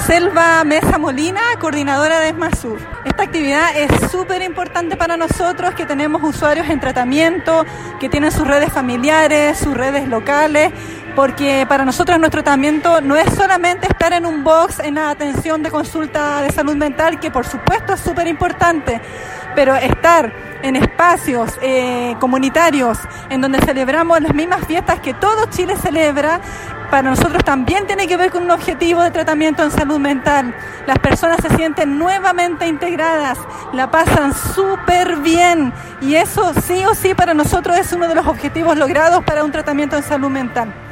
Selva Mesa Molina, coordinadora de ESMASUR. Esta actividad es súper importante para nosotros, que tenemos usuarios en tratamiento, que tienen sus redes familiares, sus redes locales, porque para nosotros nuestro tratamiento no es solamente estar en un box en la atención de consulta de salud mental, que por supuesto es súper importante, pero estar en espacios comunitarios en donde celebramos las mismas fiestas que todo Chile celebra, para nosotros también tiene que ver con un objetivo de tratamiento en salud mental. Las personas se sienten nuevamente integradas, la pasan súper bien, y eso sí o sí para nosotros es uno de los objetivos logrados para un tratamiento en salud mental.